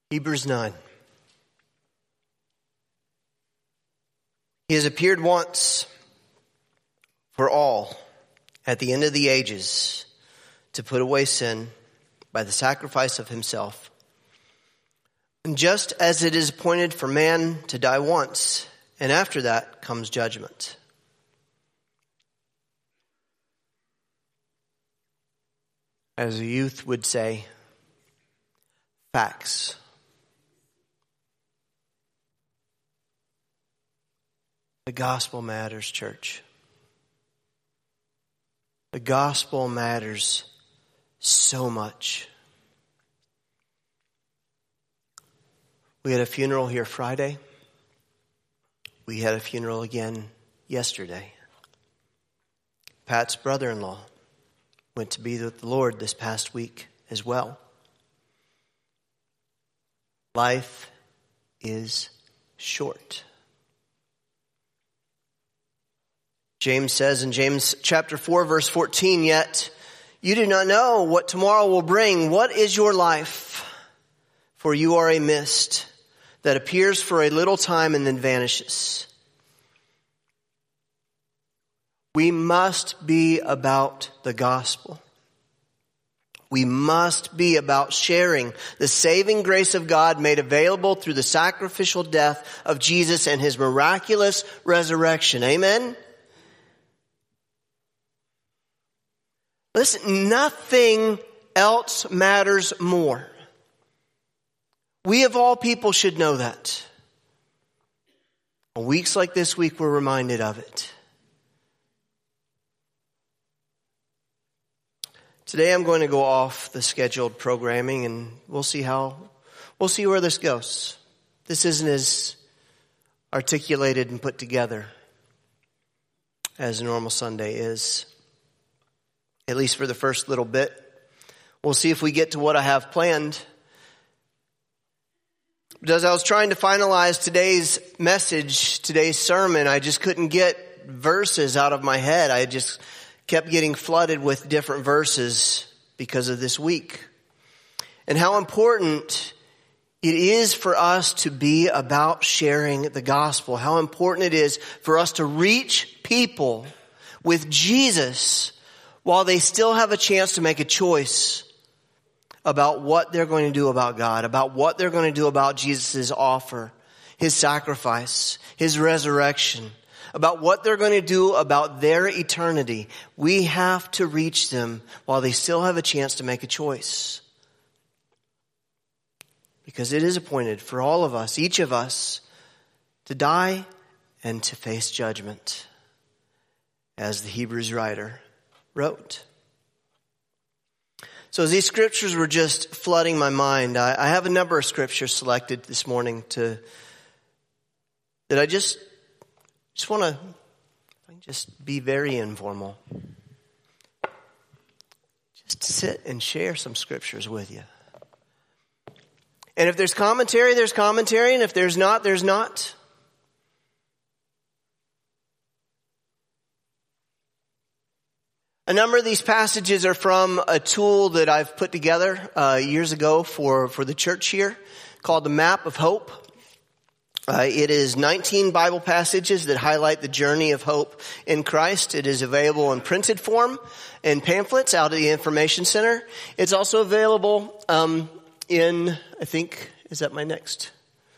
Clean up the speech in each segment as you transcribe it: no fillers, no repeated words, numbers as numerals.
Hebrews 9. He has appeared once for all at the end of the ages to put away sin by the sacrifice of himself. And just as it is appointed for man to die once, and after that comes judgment. As a youth would say, facts. The gospel matters, church. The gospel matters so much. We had a funeral here Friday. We had a funeral again yesterday. Pat's brother-in-law went to be with the Lord this past week as well. Life is short. James says in James chapter 4, verse 14, "Yet you do not know what tomorrow will bring. What is your life? For you are a mist that appears for a little time and then vanishes." We must be about the gospel. We must be about sharing the saving grace of God made available through the sacrificial death of Jesus and his miraculous resurrection. Amen? Listen, nothing else matters more. We of all people should know that. On weeks like this week, we're reminded of it. Today I'm going to go off the scheduled programming and we'll see where this goes. This isn't as articulated and put together as a normal Sunday is. At least for the first little bit. We'll see if we get to what I have planned. But as I was trying to finalize today's message, today's sermon, I just couldn't get verses out of my head. I just kept getting flooded with different verses because of this week. And how important it is for us to be about sharing the gospel. How important it is for us to reach people with Jesus while they still have a chance to make a choice about what they're going to do about God, about what they're going to do about Jesus' offer, his sacrifice, his resurrection, about what they're going to do about their eternity. We have to reach them while they still have a chance to make a choice. Because it is appointed for all of us, each of us, to die and to face judgment, as the Hebrews writer wrote. So as these scriptures were just flooding my mind, I have a number of scriptures selected this morning that I just want to just be very informal. Just sit and share some scriptures with you. And if there's commentary, there's commentary. And if there's not, there's not. A number of these passages are from a tool that I've put together years ago for the church here called the Map of Hope. It is 19 Bible passages that highlight the journey of hope in Christ. It is available in printed form and pamphlets out at the Information Center. It's also available in, I think, is that my next?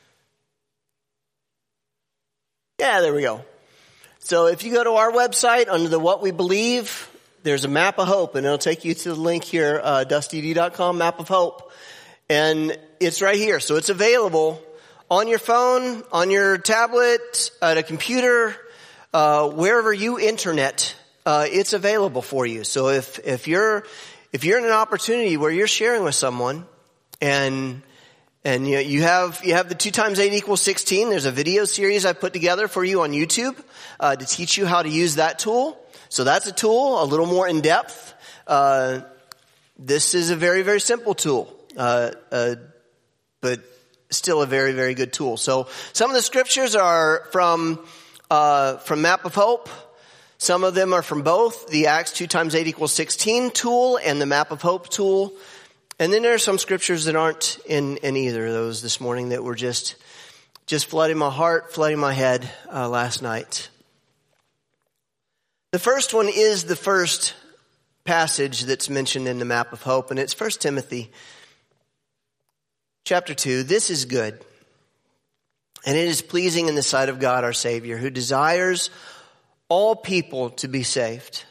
Yeah, there we go. So if you go to our website under the What We Believe, there's a Map of Hope, and it'll take you to the link here, dustyd.com, Map of Hope. And it's right here. So it's available on your phone, on your tablet, at a computer, wherever you internet, it's available for you. So if you're in an opportunity where you're sharing with someone and you have the 2 times 8 equals 16, there's a video series I put together for you on YouTube to teach you how to use that tool. So that's a tool, a little more in depth. This is a very, very simple tool, but still a very, very good tool. So some of the scriptures are from Map of Hope. Some of them are from both the Acts 2 times 8 equals 16 tool and the Map of Hope tool. And then there are some scriptures that aren't in either of those this morning that were just flooding my heart, flooding my head last night. The first one is the first passage that's mentioned in the map of hope, and it's 1 Timothy chapter 2. This is good, and it is pleasing in the sight of God our Savior, who desires all people to be saved.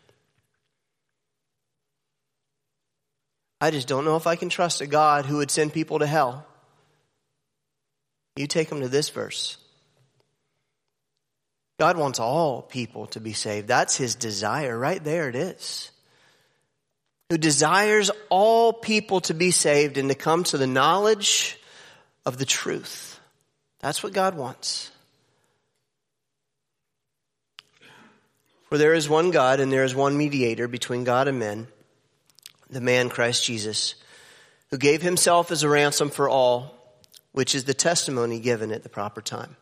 I just don't know if I can trust a God who would send people to hell. You take them to this verse. God wants all people to be saved. That's his desire. Right there it is. Who desires all people to be saved and to come to the knowledge of the truth. That's what God wants. For there is one God and there is one mediator between God and men, the man Christ Jesus, who gave himself as a ransom for all, which is the testimony given at the proper time.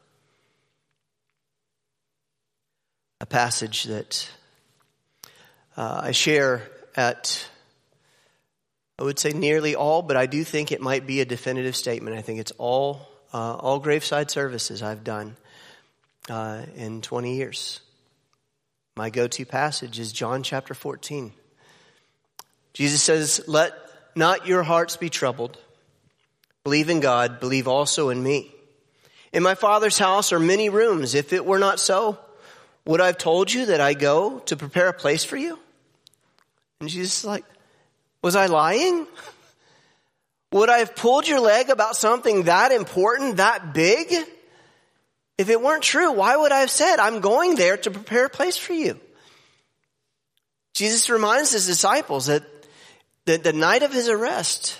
A passage that I share at, I would say nearly all, but I do think it might be a definitive statement. I think it's all graveside services I've done in 20 years. My go-to passage is John chapter 14. Jesus says, "Let not your hearts be troubled. Believe in God, believe also in me. In my Father's house are many rooms. If it were not so, would I have told you that I go to prepare a place for you?" And Jesus is like, was I lying? Would I have pulled your leg about something that important, that big? If it weren't true, why would I have said, I'm going there to prepare a place for you? Jesus reminds his disciples that the night of his arrest,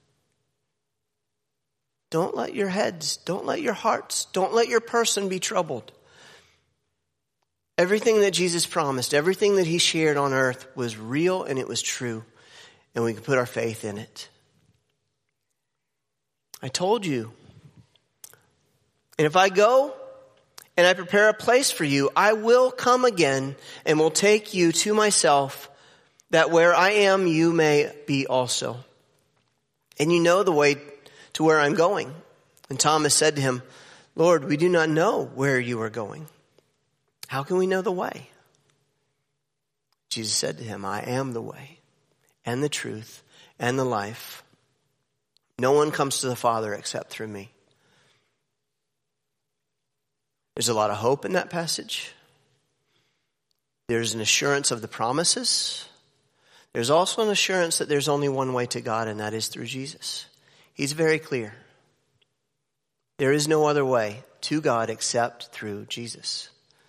don't let your heads, don't let your hearts, don't let your person be troubled. Everything that Jesus promised, everything that he shared on earth was real and it was true. And we can put our faith in it. I told you. And if I go and I prepare a place for you, I will come again and will take you to myself, that where I am, you may be also. And you know the way to where I'm going. And Thomas said to him, Lord, we do not know where you are going. How can we know the way? Jesus said to him, I am the way and the truth and the life. No one comes to the Father except through me. There's a lot of hope in that passage. There's an assurance of the promises. There's also an assurance that there's only one way to God, and that is through Jesus. He's very clear. There is no other way to God except through Jesus.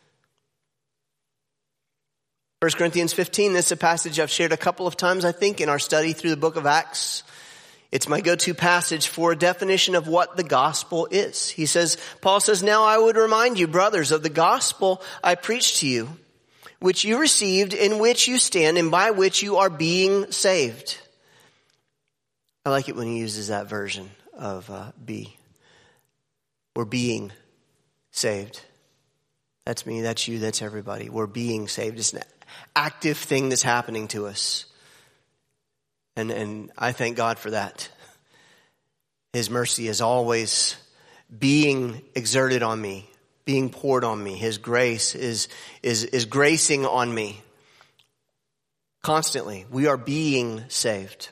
1 Corinthians 15, this is a passage I've shared a couple of times, I think, in our study through the book of Acts. It's my go-to passage for a definition of what the gospel is. Paul says, now I would remind you, brothers, of the gospel I preached to you, which you received, in which you stand, and by which you are being saved. I like it when he uses that version of be. We're being saved. That's me, that's you, that's everybody. We're being saved. It's an active thing that's happening to us. And I thank God for that. His mercy is always being exerted on me, being poured on me. His grace is gracing on me. Constantly, we are being saved.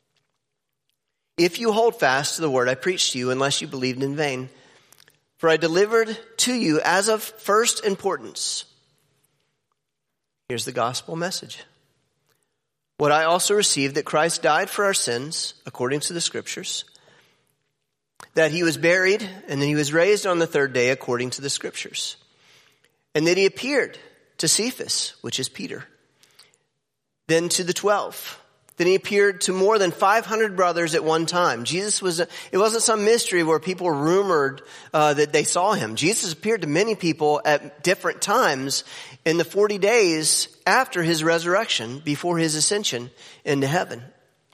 If you hold fast to the word I preached to you, unless you believed in vain, for I delivered to you as of first importance. Here's the gospel message. What I also received, that Christ died for our sins, according to the scriptures, that he was buried, and then he was raised on the third day, according to the scriptures, and that he appeared to Cephas, which is Peter, then to the 12. Then he appeared to more than 500 brothers at one time. It wasn't some mystery where people rumored that they saw him. Jesus appeared to many people at different times in the 40 days after his resurrection, before his ascension into heaven.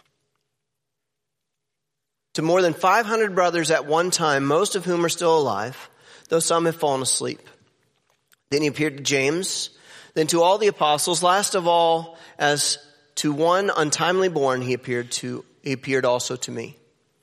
To more than 500 brothers at one time, most of whom are still alive, though some have fallen asleep. Then he appeared to James, then to all the apostles. Last of all, as to one untimely born, he appeared to he appeared also to me.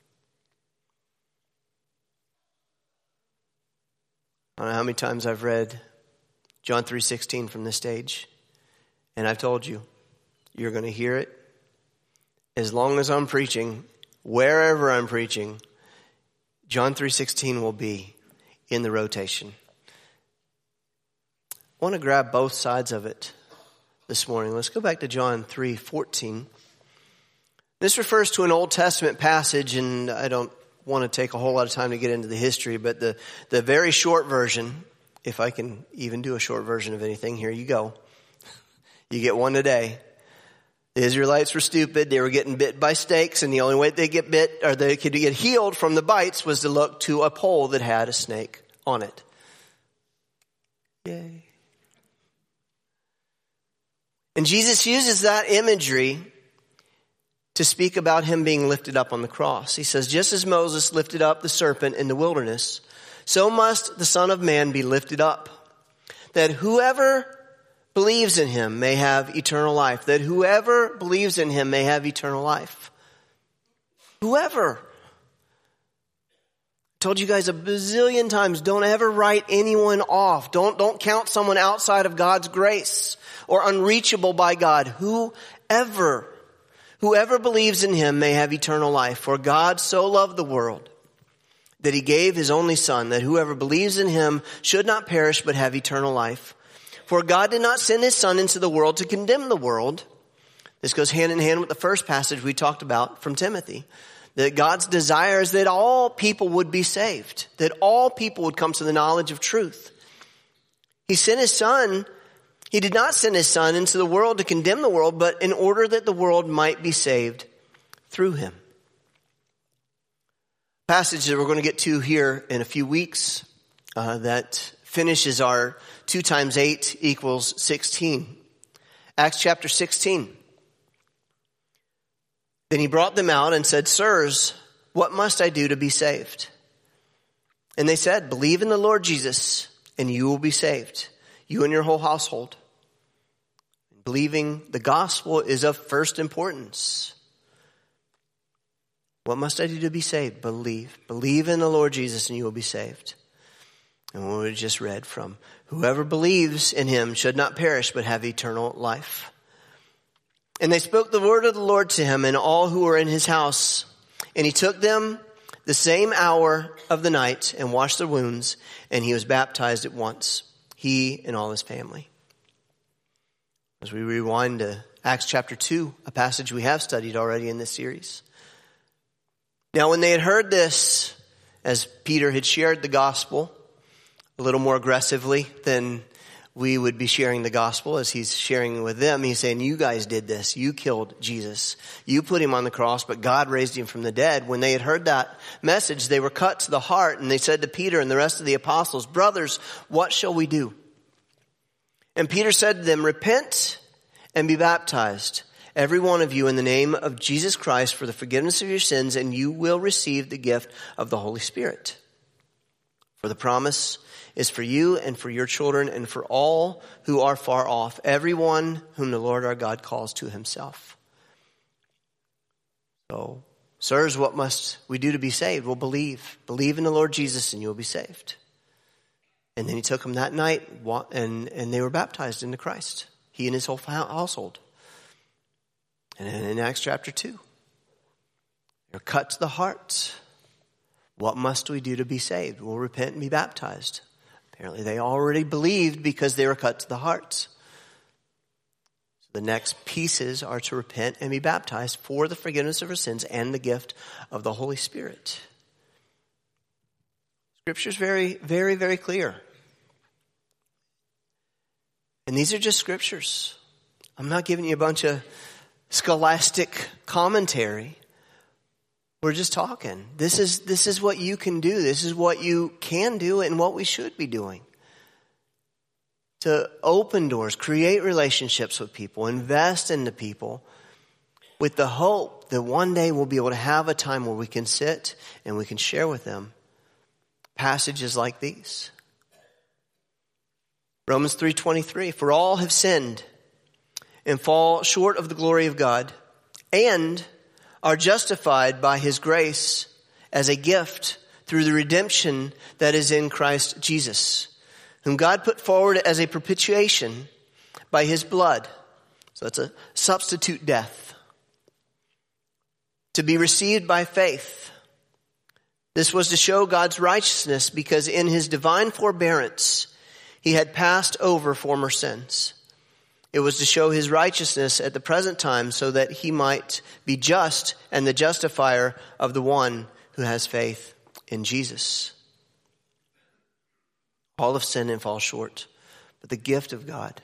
I don't know how many times I've read John 3:16 from this stage. And I've told you, you're going to hear it. As long as I'm preaching, wherever I'm preaching, John 3:16 will be in the rotation. I want to grab both sides of it this morning. Let's go back to John 3:14. This refers to an Old Testament passage, and I don't want to take a whole lot of time to get into the history, but the very short version, if I can even do a short version of anything, here you go. You get one today. The Israelites were stupid. They were getting bit by snakes, and the only way they get bit, or they could get healed from the bites, was to look to a pole that had a snake on it. Yay. And Jesus uses that imagery to speak about him being lifted up on the cross. He says, just as Moses lifted up the serpent in the wilderness, so must the Son of Man be lifted up, that whoever believes in him may have eternal life. That whoever believes in him may have eternal life. Whoever. I told you guys a bazillion times, don't ever write anyone off. Don't count someone outside of God's grace or unreachable by God. Whoever believes in him may have eternal life. For God so loved the world that he gave his only Son, that whoever believes in him should not perish but have eternal life. For God did not send his Son into the world to condemn the world. This goes hand in hand with the first passage we talked about from Timothy. That God's desire is that all people would be saved. That all people would come to the knowledge of truth. He did not send his Son into the world to condemn the world, but in order that the world might be saved through him. Passage that we're going to get to here in a few weeks that finishes our 2 times 8 equals 16. Acts chapter 16. Then he brought them out and said, Sirs, what must I do to be saved? And they said, believe in the Lord Jesus, and you will be saved, you and your whole household. Believing the gospel is of first importance. What must I do to be saved? Believe. Believe in the Lord Jesus, and you will be saved. And what we just read from, whoever believes in him should not perish, but have eternal life. And they spoke the word of the Lord to him and all who were in his house. And he took them the same hour of the night and washed their wounds, and he was baptized at once, he and all his family. As we rewind to Acts chapter 2, a passage we have studied already in this series. Now when they had heard this, as Peter had shared the gospel a little more aggressively than we would be sharing the gospel as he's sharing with them, he's saying, you guys did this. You killed Jesus. You put him on the cross, but God raised him from the dead. When they had heard that message, they were cut to the heart, and they said to Peter and the rest of the apostles, brothers, what shall we do? And Peter said to them, repent and be baptized, every one of you, in the name of Jesus Christ for the forgiveness of your sins, and you will receive the gift of the Holy Spirit. For the promise is for you and for your children and for all who are far off, everyone whom the Lord our God calls to himself. So, sirs, what must we do to be saved? Well, believe. Believe in the Lord Jesus and you will be saved. And then he took them that night and they were baptized into Christ. He and his whole household. And then in Acts chapter 2, they're cut to the heart. What must we do to be saved? We'll repent and be baptized. Apparently they already believed because they were cut to the heart. So the next pieces are to repent and be baptized for the forgiveness of our sins and the gift of the Holy Spirit. Scripture's very, very, very clear. And these are just scriptures. I'm not giving you a bunch of scholastic commentary. We're just talking. This is what you can do. This is what you can do and what we should be doing. To open doors, create relationships with people, invest in the people with the hope that one day we'll be able to have a time where we can sit and we can share with them passages like these. Romans 3:23, for all have sinned and fall short of the glory of God, and are justified by his grace as a gift through the redemption that is in Christ Jesus, whom God put forward as a propitiation by his blood. So it's a substitute death, to be received by faith. This was to show God's righteousness, because in his divine forbearance he had passed over former sins. It was to show his righteousness at the present time, so that he might be just and the justifier of the one who has faith in Jesus. All have sinned and fall short, but the gift of God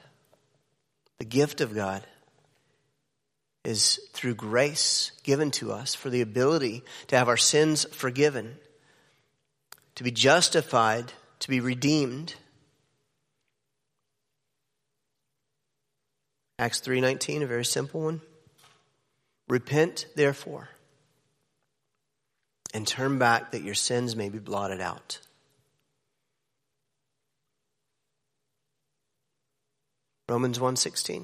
is through grace given to us for the ability to have our sins forgiven, to be justified, to be redeemed. Acts 3:19, a very simple one. Repent, therefore, and turn back, that your sins may be blotted out. Romans 1:16.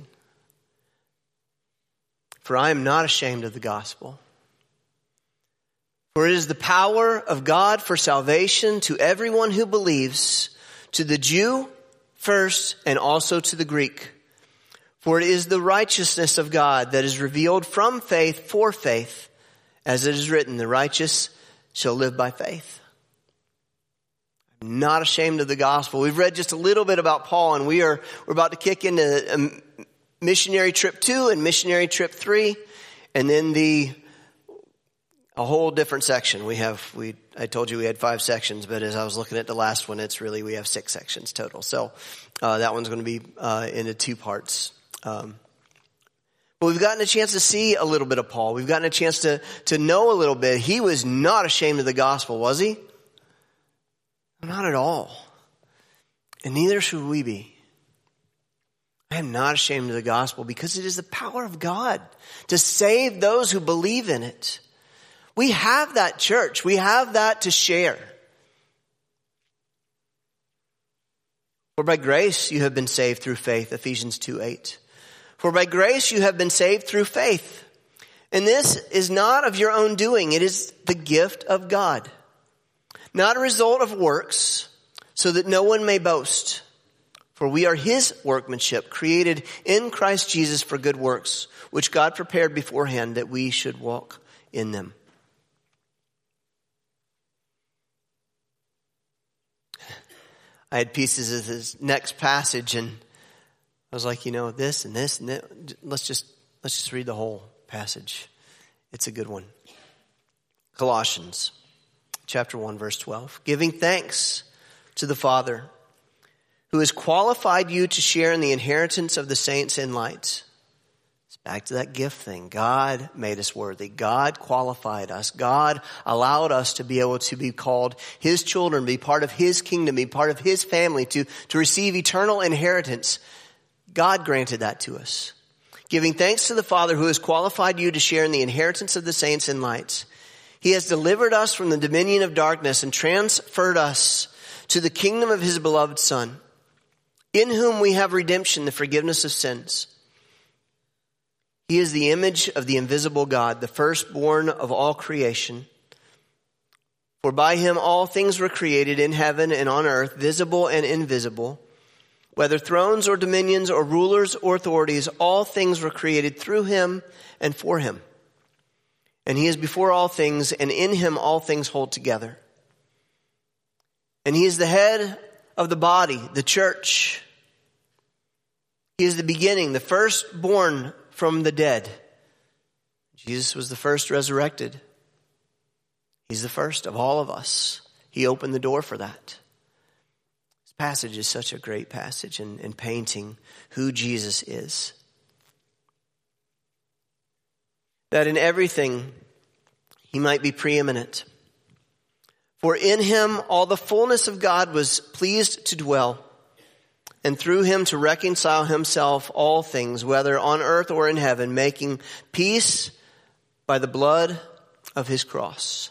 For I am not ashamed of the gospel, for it is the power of God for salvation to everyone who believes, to the Jew first and also to the Greek. For it is the righteousness of God that is revealed from faith for faith, as it is written, the righteous shall live by faith. I'm not ashamed of the gospel. We've read just a little bit about Paul, and we're about to kick into missionary trip 2 and missionary trip 3, and then a whole different section. I told you we had 5 sections, but as I was looking at the last one, we have 6 sections total. So that one's going to be into 2 parts. But we've gotten a chance to see a little bit of Paul. We've gotten a chance to know a little bit. He was not ashamed of the gospel, was he? Not at all. And neither should we be. I am not ashamed of the gospel, because it is the power of God to save those who believe in it. We have that, church. We have that to share. For by grace you have been saved through faith, Ephesians 2:8. For by grace you have been saved through faith. And this is not of your own doing. It is the gift of God, not a result of works, so that no one may boast. For we are his workmanship, created in Christ Jesus for good works, which God prepared beforehand that we should walk in them. I had pieces of this next passage, and I was like, this and this and that. Let's just read the whole passage. It's a good one. Colossians chapter 1, verse 12. Giving thanks to the Father, who has qualified you to share in the inheritance of the saints in light. It's back to that gift thing. God made us worthy. God qualified us. God allowed us to be able to be called his children, be part of his kingdom, be part of his family, to receive eternal inheritance. God granted that to us. Giving thanks to the Father, who has qualified you to share in the inheritance of the saints in light. He has delivered us from the dominion of darkness and transferred us to the kingdom of his beloved Son, in whom we have redemption, the forgiveness of sins. He is the image of the invisible God, the firstborn of all creation. For by him all things were created in heaven and on earth, visible and invisible. Whether thrones or dominions or rulers or authorities, all things were created through him and for him. And he is before all things, and in him all things hold together. And he is the head of the body, the church. He is the beginning, the firstborn from the dead. Jesus was the first resurrected. He's the first of all of us. He opened the door for that. This passage is such a great passage in painting who Jesus is. That in everything he might be preeminent. For in him all the fullness of God was pleased to dwell, and through him to reconcile himself all things, whether on earth or in heaven, making peace by the blood of his cross.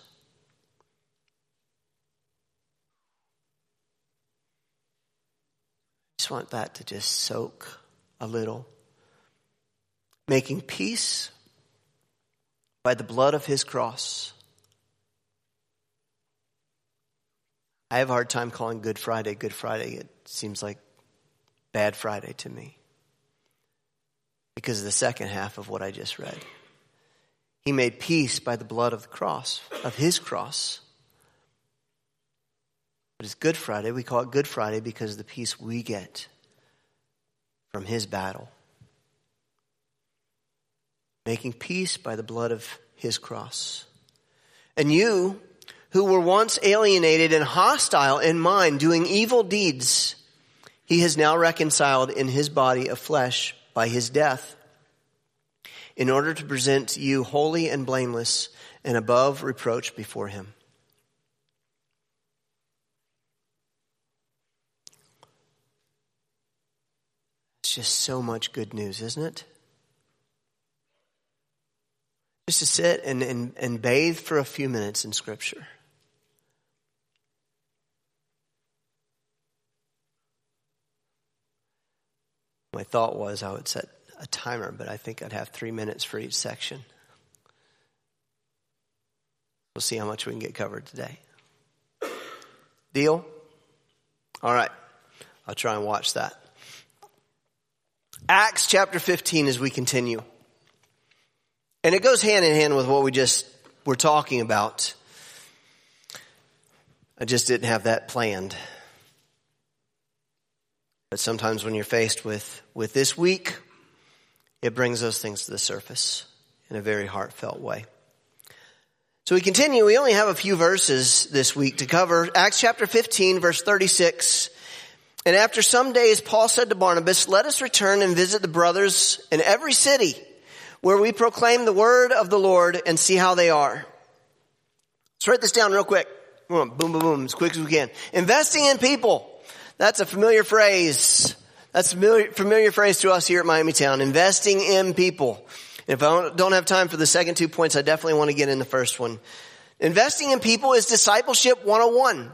I just want that to just soak a little. Making peace by the blood of his cross. I have a hard time calling Good Friday Good Friday. It seems like Bad Friday to me because of the second half of what I just read. He made peace by the blood of the cross, of his cross. But it's Good Friday. We call it Good Friday because of the peace we get from his battle. Making peace by the blood of his cross. And you, who were once alienated and hostile in mind, doing evil deeds, he has now reconciled in his body of flesh by his death, in order to present you holy and blameless and above reproach before him. It's just so much good news, isn't it? Just to sit and bathe for a few minutes in Scripture. My thought was I would set a timer, but I think I'd have 3 minutes for each section. We'll see how much we can get covered today. Deal? All right. I'll try and watch that. Acts chapter 15 as we continue. And it goes hand in hand with what we just were talking about. I just didn't have that planned. But sometimes when you're faced with this week, it brings those things to the surface in a very heartfelt way. So we continue. We only have a few verses this week to cover. Acts chapter 15, verse 36. And after some days, Paul said to Barnabas, "Let us return and visit the brothers in every city where we proclaim the word of the Lord and see how they are." Let's write this down real quick. Boom, boom, boom, as quick as we can. Investing in people. That's a familiar phrase. That's a familiar phrase to us here at Miami Town. Investing in people. And if I don't have time for the second 2 points, I definitely want to get in the first one. Investing in people is discipleship 101.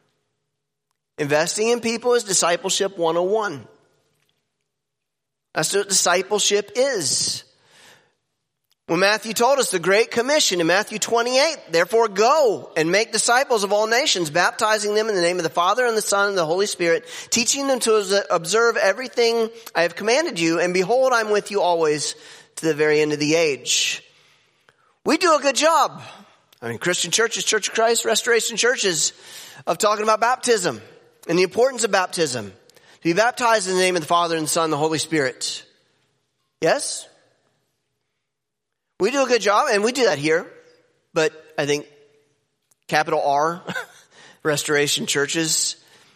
Investing in people is discipleship 101. That's what discipleship is. When Matthew told us the Great Commission in Matthew 28, "Therefore go and make disciples of all nations, baptizing them in the name of the Father and the Son and the Holy Spirit, teaching them to observe everything I have commanded you, and behold, I'm with you always to the very end of the age." We do a good job. Christian churches, Church of Christ, Restoration churches, of talking about baptism and the importance of baptism. To be baptized in the name of the Father and the Son and the Holy Spirit. Yes? We do a good job, and we do that here. But I think capital R, Restoration churches,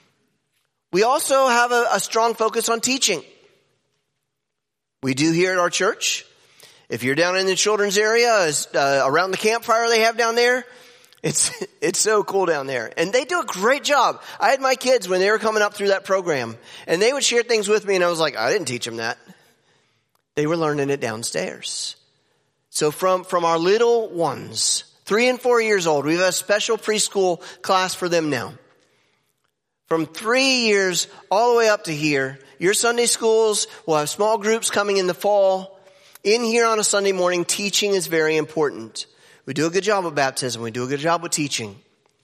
we also have a strong focus on teaching. We do here at our church. If you're down in the children's area, around the campfire they have down there, it's so cool down there. And they do a great job. I had my kids when they were coming up through that program, and they would share things with me, and I was like, I didn't teach them that. They were learning it downstairs. So from our little ones, 3 and 4 years old, we have a special preschool class for them now. From 3 years all the way up to here, your Sunday schools will have small groups coming in the fall. In here on a Sunday morning, teaching is very important. We do a good job with baptism. We do a good job with teaching.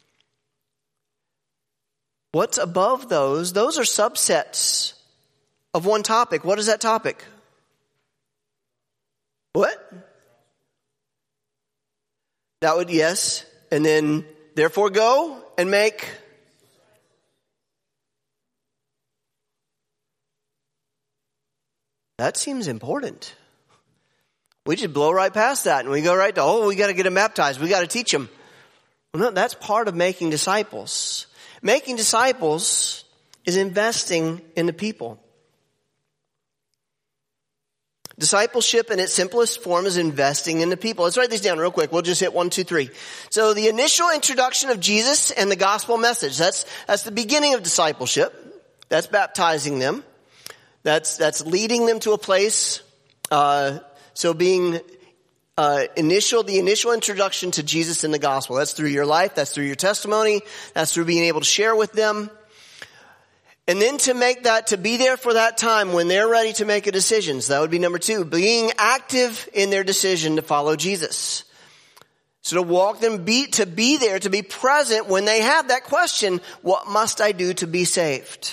What's above those? Those are subsets of one topic. What is that topic? What? That would, yes. And then, therefore go and make. That seems important. We just blow right past that and we go right to, we got to get them baptized. We got to teach them. Well, no, that's part of making disciples. Making disciples is investing in the people. Discipleship in its simplest form is investing in the people. Let's write these down real quick. We'll just hit 1, 2, 3. So the initial introduction of Jesus and the gospel message. That's the beginning of discipleship. That's baptizing them. That's leading them to a place. So being the initial introduction to Jesus in the gospel. That's through your life. That's through your testimony. That's through being able to share with them. And then to be there for that time when they're ready to make a decision. So that would be number 2. Being active in their decision to follow Jesus. So to walk them, to be there, to be present when they have that question, what must I do to be saved?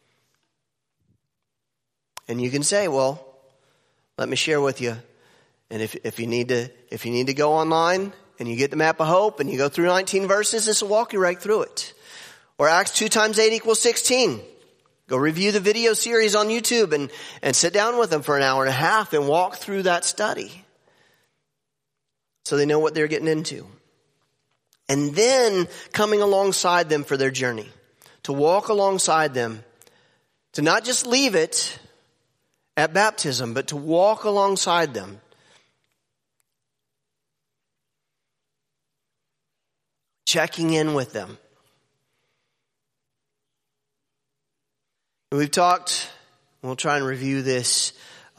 And you can say, well, let me share with you. And if you need to go online and you get the map of hope and you go through 19 verses, this will walk you right through it. Or Acts 2 times 8 equals 16. Go review the video series on YouTube and sit down with them for an hour and a half and walk through that study, so they know what they're getting into. And then coming alongside them for their journey. To walk alongside them. To not just leave it at baptism, but to walk alongside them. Checking in with them. We've talked, we'll try and review this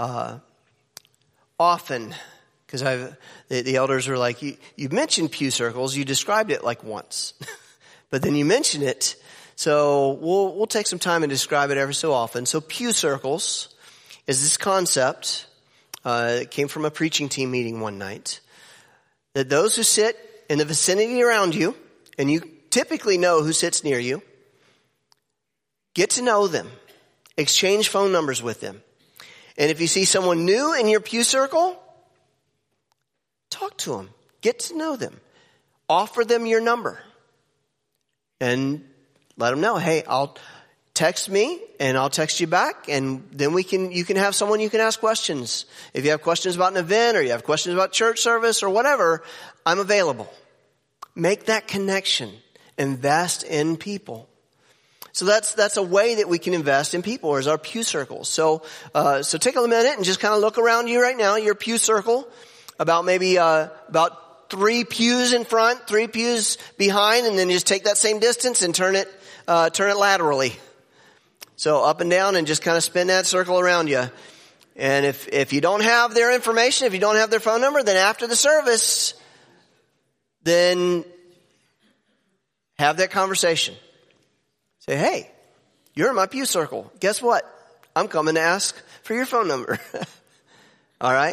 often. Because the elders were like, you mentioned pew circles, you described it like once. But then you mentioned it, so we'll take some time and describe it every so often. So pew circles is this concept, it came from a preaching team meeting one night, that those who sit in the vicinity around you, and you typically know who sits near you, get to know them, exchange phone numbers with them. And if you see someone new in your pew circle, talk to them. Get to know them. Offer them your number. And let them know, hey, I'll text me and I'll text you back, and then you can have someone you can ask questions. If you have questions about an event or you have questions about church service or whatever, I'm available. Make that connection. Invest in people. So that's a way that we can invest in people, is our pew circles. So take a minute and just kind of look around you right now, your pew circle. About 3 pews in front, 3 pews behind, and then just take that same distance and turn it laterally. So up and down, and just kind of spin that circle around you. And if you don't have their information, if you don't have their phone number, then after the service, then have that conversation. Say, hey, you're in my pew circle. Guess what? I'm coming to ask for your phone number. All right?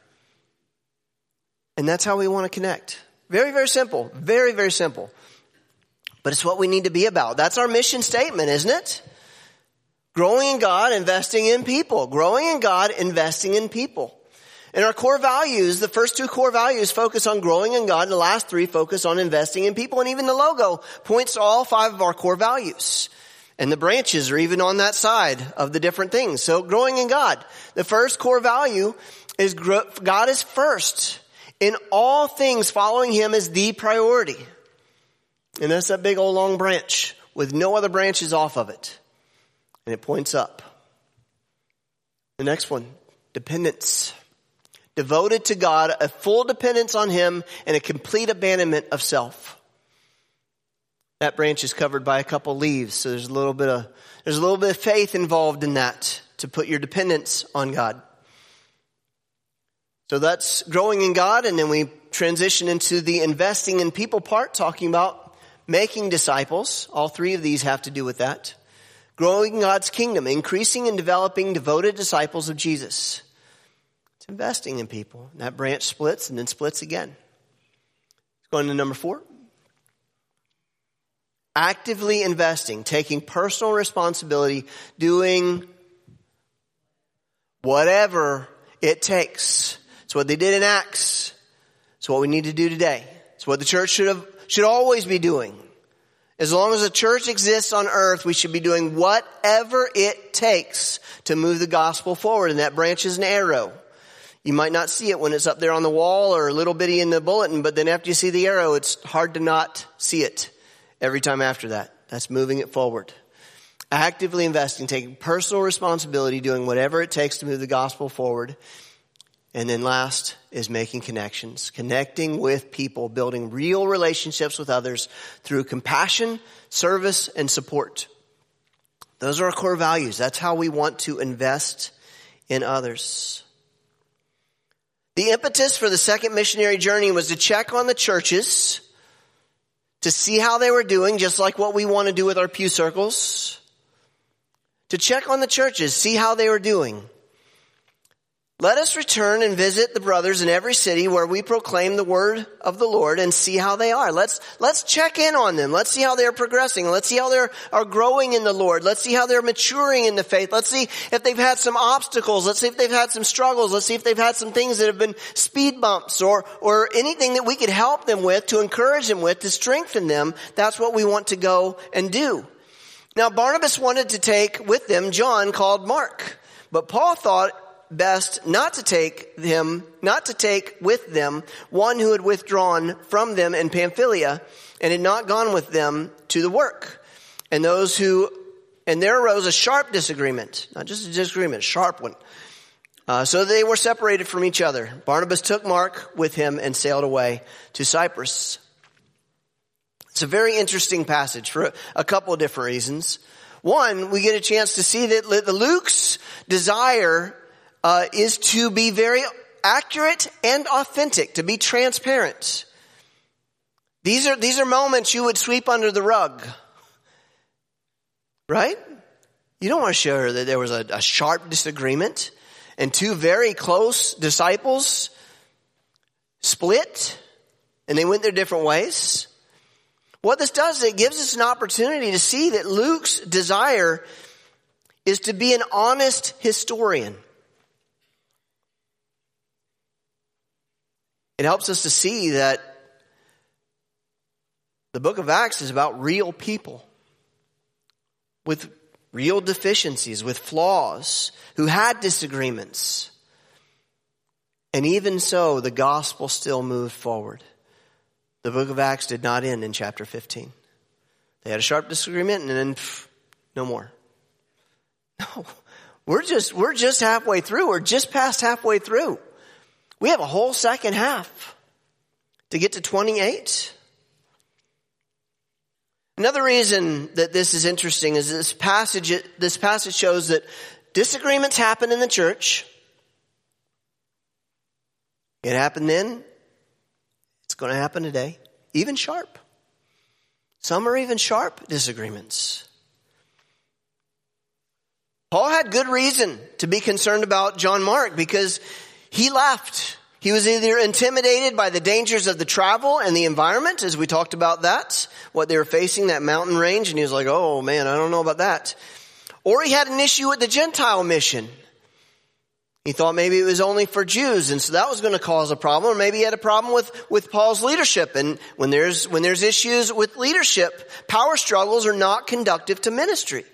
And that's how we want to connect. Very, very simple. Very, very simple. But it's what we need to be about. That's our mission statement, isn't it? Growing in God, investing in people. Growing in God, investing in people. And our core values, the first 2 core values focus on growing in God, and the last 3 focus on investing in people. And even the logo points to all 5 of our core values. And the branches are even on that side of the different things. So growing in God. The first core value is God is first. In all things, following Him is the priority. And that's that big old long branch with no other branches off of it. And it points up. The next one, dependence. Devoted to God, a full dependence on Him, and a complete abandonment of self. That branch is covered by a couple leaves, so there's a little bit of faith involved in that, to put your dependence on God. So that's growing in God, and then we transition into the investing in people part, talking about making disciples. All 3 of these have to do with that. Growing God's kingdom, increasing and developing devoted disciples of Jesus. It's investing in people. And that branch splits and then splits again. Going to number 4. Actively investing, taking personal responsibility, doing whatever it takes. It's what they did in Acts. It's what we need to do today. It's what the church should always be doing. As long as a church exists on earth, we should be doing whatever it takes to move the gospel forward. And that branch is an arrow. You might not see it when it's up there on the wall or a little bitty in the bulletin, but then after you see the arrow, it's hard to not see it every time after that. That's moving it forward. Actively investing, taking personal responsibility, doing whatever it takes to move the gospel forward. And then last is making connections, connecting with people, building real relationships with others through compassion, service, and support. Those are our core values. That's how we want to invest in others. The impetus for the second missionary journey was to check on the churches, to see how they were doing, just like what we want to do with our pew circles. To check on the churches, see how they were doing. Let us return and visit the brothers in every city where we proclaim the word of the Lord and see how they are. Let's check in on them. Let's see how they're progressing. Let's see how they are growing in the Lord. Let's see how they're maturing in the faith. Let's see if they've had some obstacles. Let's see if they've had some struggles. Let's see if they've had some things that have been speed bumps or anything that we could help them with, to encourage them with, to strengthen them. That's what we want to go and do. Now, Barnabas wanted to take with them John, called Mark, but Paul thought best not to take with them one who had withdrawn from them in Pamphylia and had not gone with them to the work. And there arose a sharp disagreement, not just a disagreement, a sharp one. So they were separated from each other. Barnabas took Mark with him and sailed away to Cyprus. It's a very interesting passage for a couple of different reasons. One, we get a chance to see that Luke's desire is to be very accurate and authentic, to be transparent. These are moments you would sweep under the rug, right? You don't want to show her that there was a sharp disagreement and two very close disciples split and they went their different ways. What this does is it gives us an opportunity to see that Luke's desire is to be an honest historian. It helps us to see that the book of Acts is about real people with real deficiencies, with flaws, who had disagreements. And even so, the gospel still moved forward. The book of Acts did not end in chapter 15. They had a sharp disagreement and then no more. No, we're just halfway through. We're just past halfway through. We have a whole second half to get to 28. Another reason that this is interesting is this passage shows that disagreements happen in the church. It happened then. It's going to happen today. Even sharp. Some are even sharp disagreements. Paul had good reason to be concerned about John Mark because he left. He was either intimidated by the dangers of the travel and the environment, as we talked about that, what they were facing, that mountain range, and he was like, oh man, I don't know about that. Or he had an issue with the Gentile mission. He thought maybe it was only for Jews, and so that was going to cause a problem. Or maybe he had a problem with Paul's leadership. And when there's issues with leadership, power struggles are not conducive to ministry.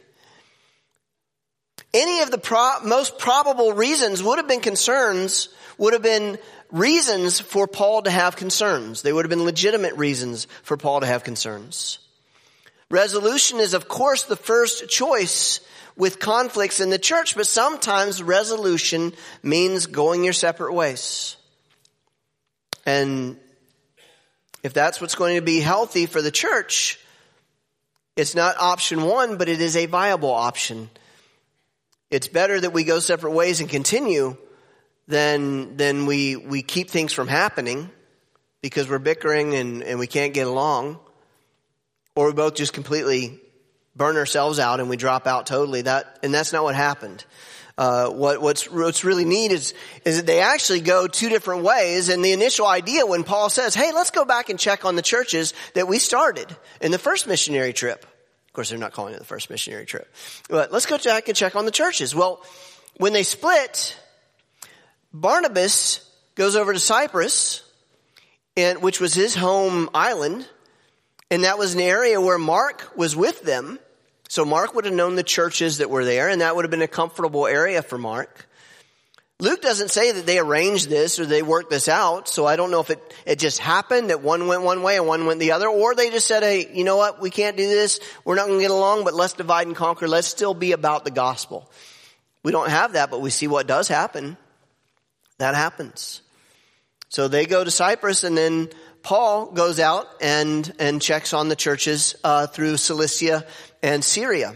Any of the most probable reasons would have been reasons for Paul to have concerns. They would have been legitimate reasons for Paul to have concerns. Resolution is, of course, the first choice with conflicts in the church, but sometimes resolution means going your separate ways. And if that's what's going to be healthy for the church, it's not option one, but it is a viable option. It's better that we go separate ways and continue than we keep things from happening because we're bickering and we can't get along. Or we both just completely burn ourselves out and we drop out totally. That's not what happened. What's really neat is that they actually go two different ways. And the initial idea when Paul says, hey, let's go back and check on the churches that we started in the first missionary trip. Of course, they're not calling it the first missionary trip. But let's go back and check on the churches. Well, when they split, Barnabas goes over to Cyprus, which was his home island. And that was an area where Mark was with them. So Mark would have known the churches that were there, and that would have been a comfortable area for Mark. Luke doesn't say that they arranged this or they worked this out. So I don't know if it just happened that one went one way and one went the other. Or they just said, hey, you know what? We can't do this. We're not going to get along, but let's divide and conquer. Let's still be about the gospel. We don't have that, but we see what does happen. That happens. So they go to Cyprus, and then Paul goes out and checks on the churches through Cilicia and Syria.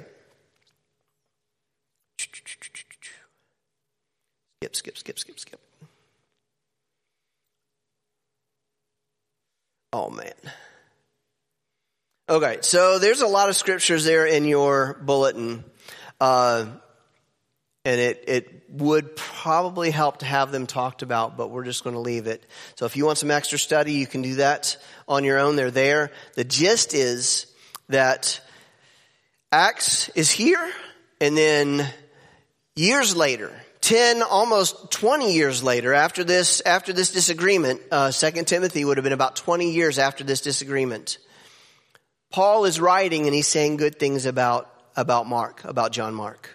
Skip. Oh, man. Okay, so there's a lot of scriptures there in your bulletin. And it would probably help to have them talked about, but we're just going to leave it. So if you want some extra study, you can do that on your own. They're there. The gist is that Acts is here, and then years later, 10, almost 20 years later, after this disagreement, 2 Timothy would have been about 20 years after this disagreement. Paul is writing and he's saying good things about Mark, about John Mark.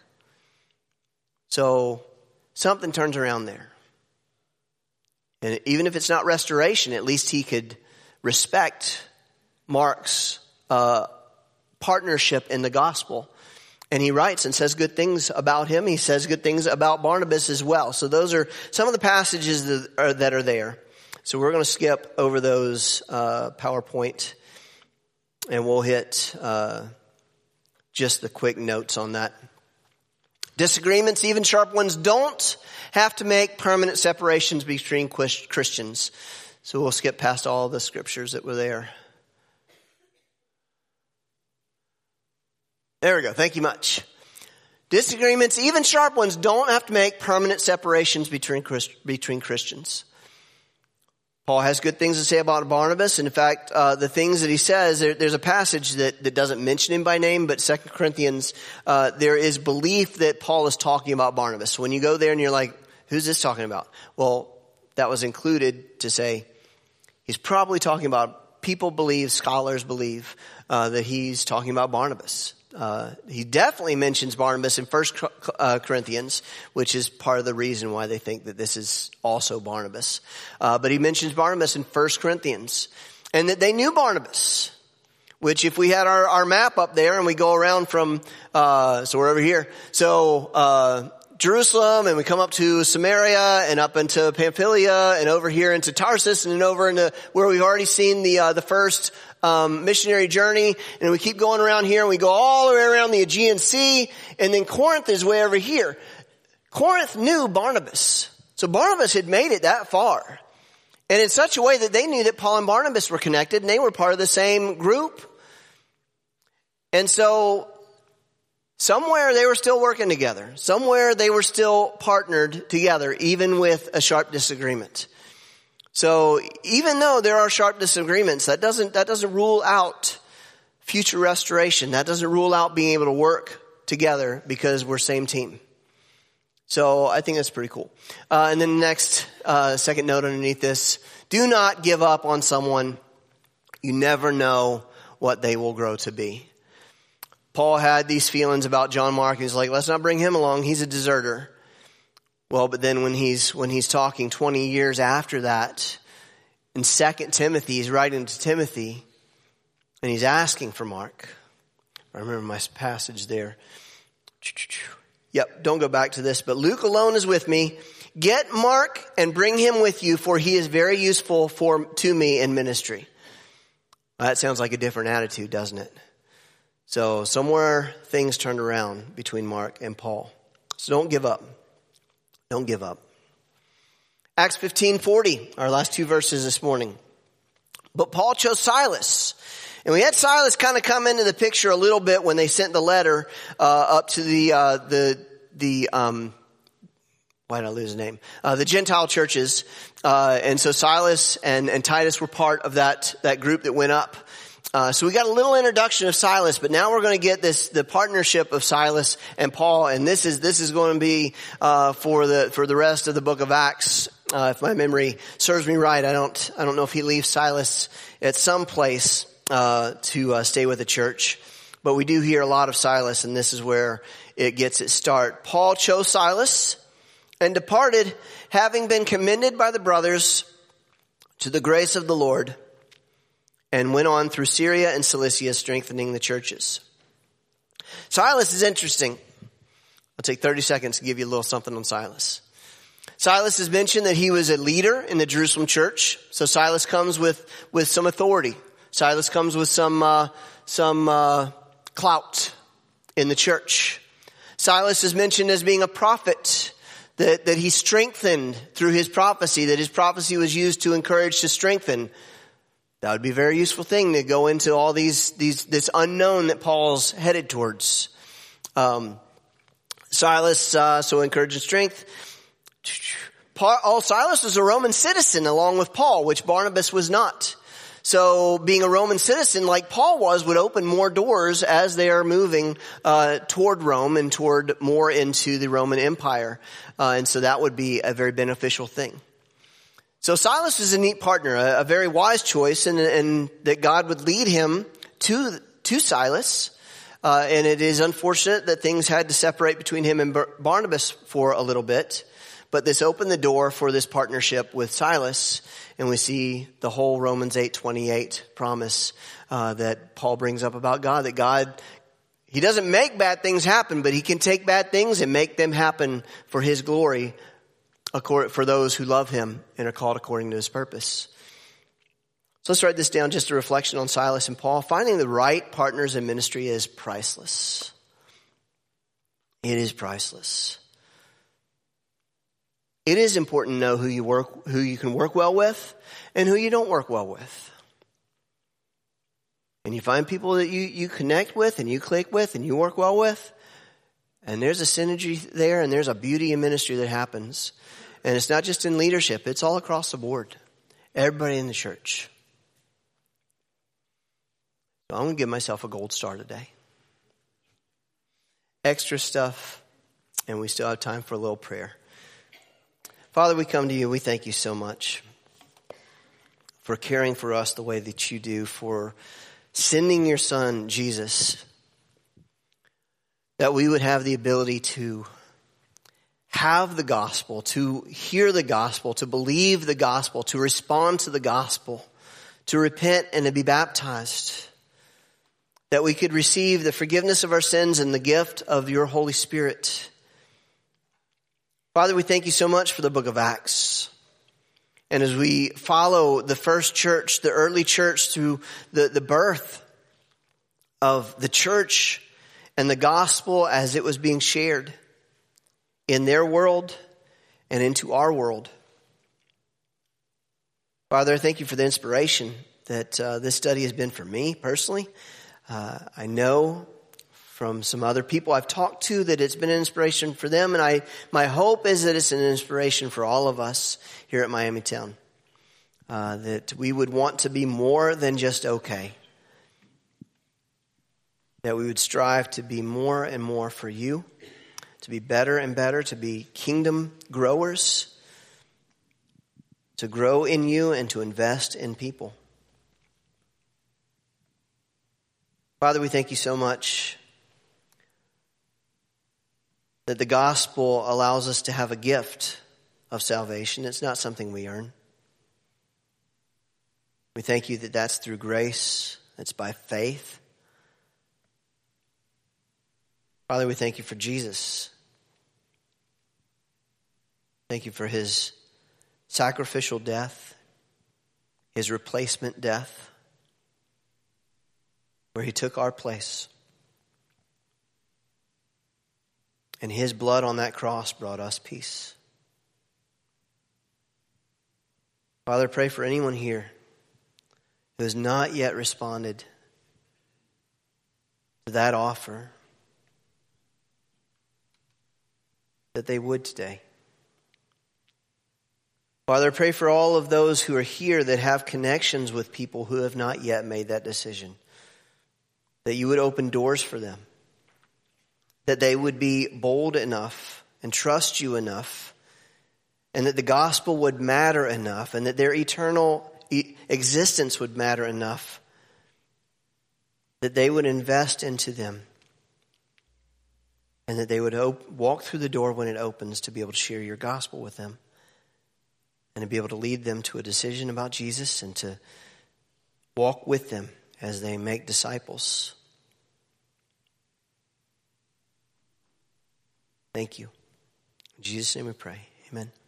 So something turns around there. And even if it's not restoration, at least he could respect Mark's partnership in the gospel. And he writes and says good things about him. He says good things about Barnabas as well. So those are some of the passages that are there. So we're going to skip over those PowerPoint, and we'll hit just the quick notes on that. Disagreements, even sharp ones, don't have to make permanent separations between Christians. So we'll skip past all the scriptures that were there. There we go. Thank you much. Disagreements, even sharp ones, don't have to make permanent separations between Christians. Paul has good things to say about Barnabas. And in fact, the things that he says, there's a passage that doesn't mention him by name, but 2 Corinthians, there is belief that Paul is talking about Barnabas. So when you go there and you're like, who's this talking about? Well, that was included to say he's probably talking about, people believe, scholars believe, that he's talking about Barnabas. He definitely mentions Barnabas in 1 Corinthians, which is part of the reason why they think that this is also Barnabas. But he mentions Barnabas in 1 Corinthians, and that they knew Barnabas, which if we had our map up there and we go around from, so we're over here. So, Jerusalem, and we come up to Samaria and up into Pamphylia and over here into Tarsus and then over into where we've already seen the first missionary journey, and we keep going around here and we go all the way around the Aegean Sea, and then Corinth is way over here. Corinth knew Barnabas. So Barnabas had made it that far. And in such a way that they knew that Paul and Barnabas were connected and they were part of the same group. And so somewhere they were still working together. Somewhere they were still partnered together, even with a sharp disagreement. So even though there are sharp disagreements, that doesn't rule out future restoration. That doesn't rule out being able to work together because we're same team. So I think that's pretty cool. And then the next second note underneath this: do not give up on someone. You never know what they will grow to be. Paul had these feelings about John Mark. He's like, let's not bring him along. He's a deserter. Well, but then when he's talking 20 years after that, in 2 Timothy, he's writing to Timothy, and he's asking for Mark. I remember my passage there. Yep, don't go back to this, but Luke alone is with me. Get Mark and bring him with you, for he is very useful to me in ministry. That sounds like a different attitude, doesn't it? So somewhere things turned around between Mark and Paul. So don't give up. Don't give up. Acts 15:40, our last two verses this morning. But Paul chose Silas. And we had Silas kind of come into the picture a little bit when they sent the letter up to the why did I lose his name? The Gentile churches. And so Silas and Titus were part of that group that went up. So we got a little introduction of Silas, but now we're going to get the partnership of Silas and Paul, and this is going to be for the rest of the book of Acts. If my memory serves me right, I don't know if he leaves Silas at some place to stay with the church, but we do hear a lot of Silas, and this is where it gets its start. Paul chose Silas and departed, having been commended by the brothers to the grace of the Lord, and went on through Syria and Cilicia, strengthening the churches. Silas is interesting. I'll take 30 seconds to give you a little something on Silas. Silas has mentioned that he was a leader in the Jerusalem church. So Silas comes with some authority. Silas comes with some clout in the church. Silas is mentioned as being a prophet, that he strengthened through his prophecy, that his prophecy was used to encourage, to strengthen. That would be a very useful thing to go into all this unknown that Paul's headed towards. Silas, so encourage and strength. Silas was a Roman citizen along with Paul, which Barnabas was not. So being a Roman citizen like Paul was would open more doors as they are moving toward Rome and toward more into the Roman Empire. And so that would be a very beneficial thing. So Silas is a neat partner, a very wise choice, and that God would lead him to Silas. And it is unfortunate that things had to separate between him and Barnabas for a little bit. But this opened the door for this partnership with Silas. And we see the whole Romans 8:28 promise that Paul brings up about God. That God, He doesn't make bad things happen, but He can take bad things and make them happen for His glory, for those who love Him and are called according to His purpose. So let's write this down, just a reflection on Silas and Paul. Finding the right partners in ministry is priceless. It is priceless. It is important to know who you can work well with and who you don't work well with. And you find people that you connect with and you click with and you work well with. And there's a synergy there and there's a beauty in ministry that happens. And it's not just in leadership, it's all across the board. Everybody in the church. So I'm going to give myself a gold star today. Extra stuff, and we still have time for a little prayer. Father, we come to you. We thank you so much for caring for us the way that you do, for sending your son, Jesus, that we would have the ability to have the gospel, to hear the gospel, to believe the gospel, to respond to the gospel, to repent and to be baptized, that we could receive the forgiveness of our sins and the gift of your Holy Spirit. Father, we thank you so much for the book of Acts. And as we follow the first church, the early church, through the birth of the church and the gospel as it was being shared in their world and into our world. Father, I thank you for the inspiration that this study has been for me personally. I know from some other people I've talked to that it's been an inspiration for them. And my hope is that it's an inspiration for all of us here at Miamitown. That we would want to be more than just okay. That we would strive to be more and more for you. To be better and better. To be kingdom growers. To grow in you and to invest in people. Father, we thank you so much that the gospel allows us to have a gift of salvation. It's not something we earn. We thank you that that's through grace. It's by faith. Father, we thank you for Jesus. Thank you for his sacrificial death, his replacement death, where he took our place. And his blood on that cross brought us peace. Father, pray for anyone here who has not yet responded to that offer, that they would today. Father, pray for all of those who are here that have connections with people who have not yet made that decision, that you would open doors for them, that they would be bold enough and trust you enough, and that the gospel would matter enough, and that their eternal existence would matter enough, that they would invest into them, and that they would walk through the door when it opens to be able to share your gospel with them, and to be able to lead them to a decision about Jesus and to walk with them as they make disciples. Thank you. In Jesus' name we pray. Amen.